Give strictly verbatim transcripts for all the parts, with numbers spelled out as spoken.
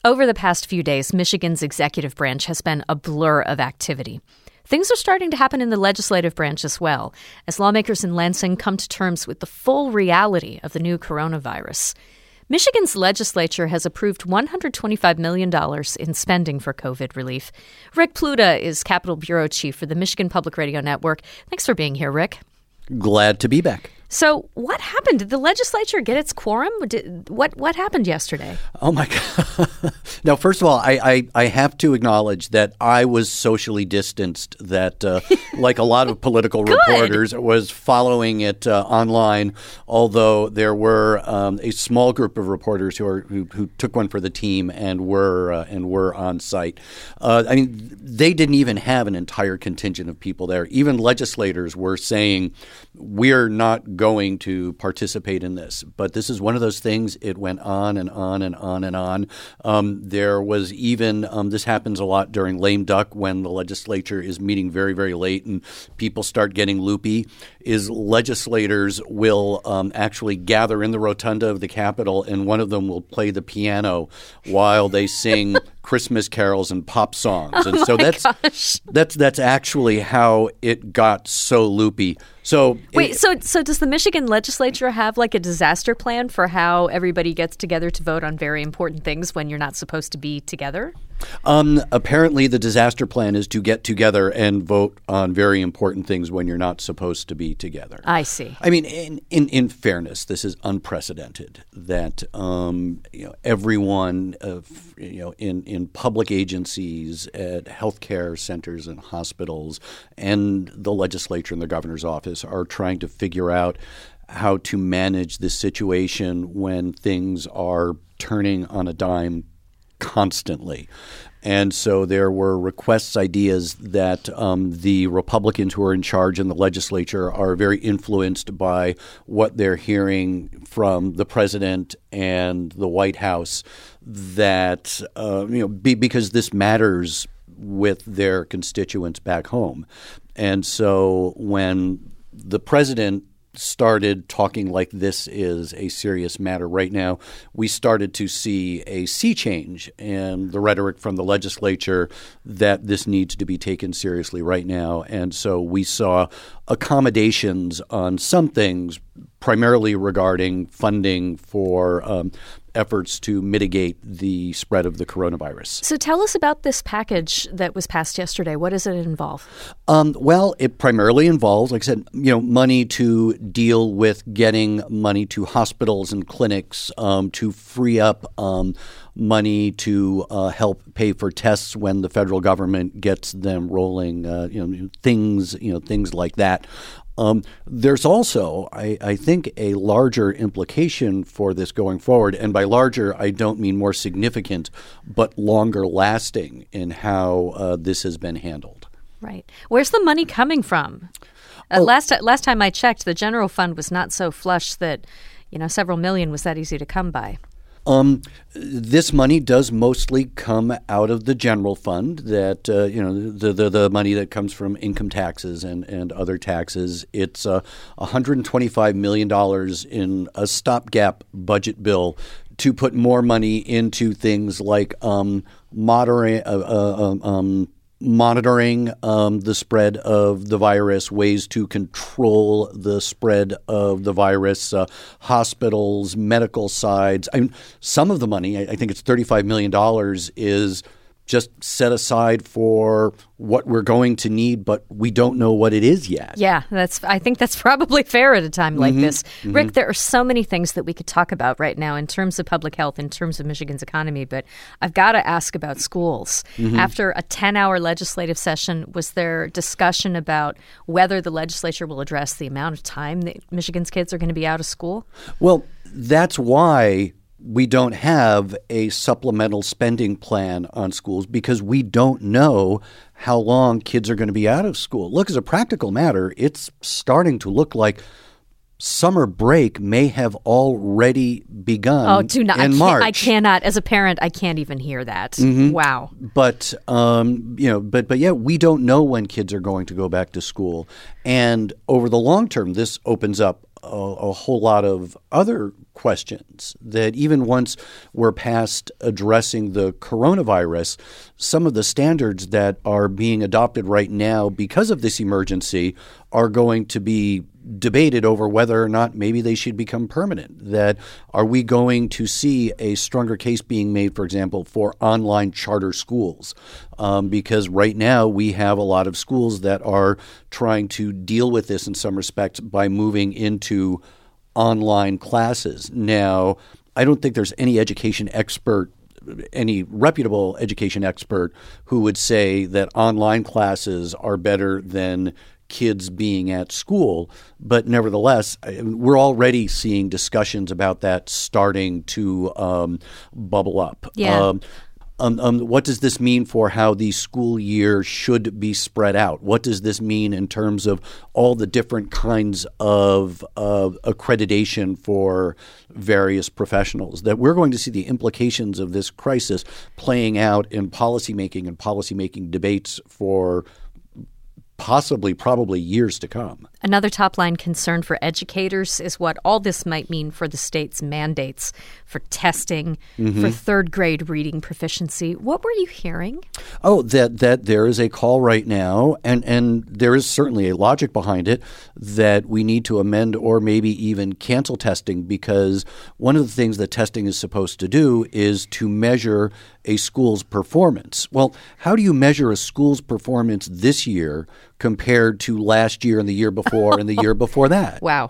Over the past few days, Michigan's executive branch has been a blur of activity. Things are starting to happen in the legislative branch as well, as lawmakers in Lansing come to terms with the full reality of the new coronavirus. Michigan's legislature has approved one hundred twenty-five million dollars in spending for COVID relief. Rick Pluta is Capitol Bureau Chief for the Michigan Public Radio Network. Thanks for being here, Rick. Glad to be back. So what happened? Did the legislature get its quorum? Did, what what happened yesterday? Oh, my God. Now, first of all, I, I, I have to acknowledge that I was socially distanced, that uh, like a lot of political reporters, was following it uh, online, although there were um, a small group of reporters who, are, who, who took one for the team and were uh, and were on site. Uh, I mean, they didn't even have an entire contingent of people there. Even legislators were saying, we're not going to participate in this. But this is one of those things. It went on and on and on and on. Um, there was even um, – this happens a lot during lame duck when the legislature is meeting very, very late and people start getting loopy, is legislators will um, actually gather in the rotunda of the Capitol, and one of them will play the piano while they sing Christmas carols and pop songs. Oh and so that's gosh. that's that's actually how it got so loopy. So Wait, it, so so does the Michigan legislature have like a disaster plan for how everybody gets together to vote on very important things when you're not supposed to be together? Um, apparently, the disaster plan is to get together and vote on very important things when you're not supposed to be together. I see. I mean, in in, in fairness, this is unprecedented that um, you know everyone of you know in, in public agencies, at healthcare centers and hospitals, and the legislature and the governor's office are trying to figure out how to manage this situation when things are turning on a dime constantly. And so there were requests, ideas that um, the Republicans who are in charge in the legislature are very influenced by what they're hearing from the president and the White House, that uh, you know be, because this matters with their constituents back home. And so when the president started talking like this is a serious matter right now, we started to see a sea change in the rhetoric from the legislature that this needs to be taken seriously right now. And so we saw accommodations on some things, primarily regarding funding for um, efforts to mitigate the spread of the coronavirus. So tell us about this package that was passed yesterday. What does it involve? Um, well, it primarily involves, like I said, you know, money to deal with getting money to hospitals and clinics, um, to free up um, money to uh, help pay for tests when the federal government gets them rolling, uh, you know, things, you know, things like that. Um, there's also, I, I think, a larger implication for this going forward. And by larger, I don't mean more significant, but longer lasting in how uh, this has been handled. Right. Where's the money coming from? Uh, Oh. last last time I checked, the general fund was not so flush that, you know, several million was that easy to come by. Um, this money does mostly come out of the general fund, that, uh, you know, the, the the money that comes from income taxes and, and other taxes. It's uh, one hundred twenty-five million dollars in a stopgap budget bill to put more money into things like um, moderate, uh, uh, um, monitoring um, the spread of the virus, ways to control the spread of the virus, uh, hospitals, medical sides. I mean, some of the money, I, I think it's thirty-five million dollars, is just set aside for what we're going to need, but we don't know what it is yet. Yeah, that's. I think that's probably fair at a time like Mm-hmm. this. Mm-hmm. Rick, there are so many things that we could talk about right now in terms of public health, in terms of Michigan's economy, but I've got to ask about schools. Mm-hmm. After a ten-hour legislative session, was there discussion about whether the legislature will address the amount of time that Michigan's kids are going to be out of school? Well, that's why we don't have a supplemental spending plan on schools, because we don't know how long kids are going to be out of school. Look, as a practical matter, it's starting to look like summer break may have already begun oh, do not, in I can't, March. I cannot, as a parent, I can't even hear that. Mm-hmm. Wow. But um, you know, but but yeah, we don't know when kids are going to go back to school, and over the long term, this opens up a, a whole lot of other questions that even once we're past addressing the coronavirus, some of the standards that are being adopted right now because of this emergency are going to be debated over whether or not maybe they should become permanent. That are we going to see a stronger case being made, for example, for online charter schools? Um, because right now we have a lot of schools that are trying to deal with this in some respects by moving into online classes. Now, I don't think there's any education expert any reputable education expert who would say that online classes are better than kids being at school. But nevertheless, we're already seeing discussions about that starting to um, bubble up. Yeah. Um, Um, um, what does this mean for how the school year should be spread out? What does this mean in terms of all the different kinds of uh, accreditation for various professionals? That we're going to see the implications of this crisis playing out in policymaking and policymaking debates for possibly, probably years to come. Another top-line concern for educators is what all this might mean for the state's mandates for testing, mm-hmm. for third-grade reading proficiency. What were you hearing? Oh, that that there is a call right now, and, and there is certainly a logic behind it, that we need to amend or maybe even cancel testing, because one of the things that testing is supposed to do is to measure a school's performance. Well, how do you measure a school's performance this year compared to last year and the year before and the year before that? Wow.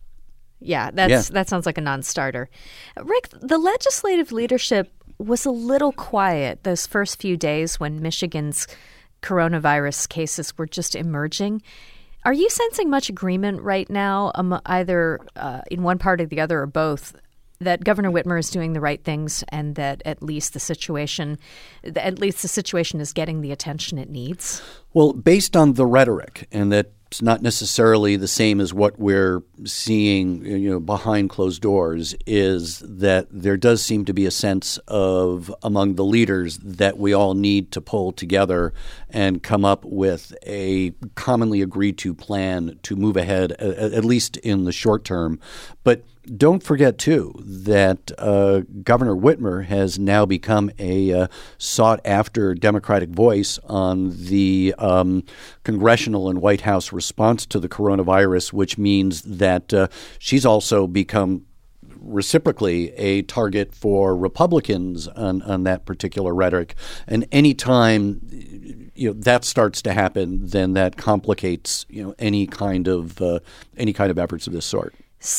Yeah, that's yeah. that sounds like a non-starter. Rick, the legislative leadership was a little quiet those first few days when Michigan's coronavirus cases were just emerging. Are you sensing much agreement right now, um, either uh, in one part or the other or both, that Governor Whitmer is doing the right things and that at least the situation, at least the situation is getting the attention it needs? Well, based on the rhetoric, and that's not necessarily the same as what we're seeing, you know, behind closed doors, is that there does seem to be a sense of among the leaders that we all need to pull together and come up with a commonly agreed to plan to move ahead, at least in the short term. But don't forget, too, that uh, Governor Whitmer has now become a uh, sought-after Democratic voice on the um, congressional and White House response to the coronavirus, which means that uh, she's also become reciprocally a target for Republicans on, on that particular rhetoric. And any time you know that starts to happen, then that complicates you know any kind of uh, any kind of efforts of this sort.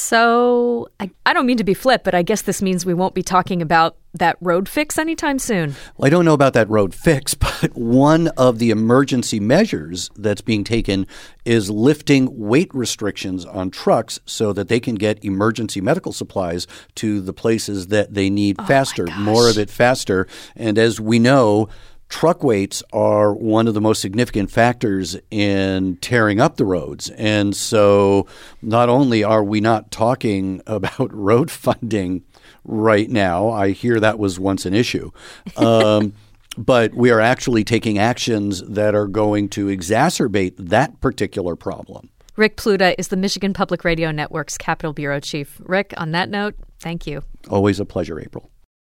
So I, I don't mean to be flip, but I guess this means we won't be talking about that road fix anytime soon. Well, I don't know about that road fix, but one of the emergency measures that's being taken is lifting weight restrictions on trucks so that they can get emergency medical supplies to the places that they need oh faster, more of it faster. And as we know, truck weights are one of the most significant factors in tearing up the roads. And so not only are we not talking about road funding right now, I hear that was once an issue, um, but we are actually taking actions that are going to exacerbate that particular problem. Rick Pluta is the Michigan Public Radio Network's Capitol Bureau Chief. Rick, on that note, thank you. Always a pleasure, April.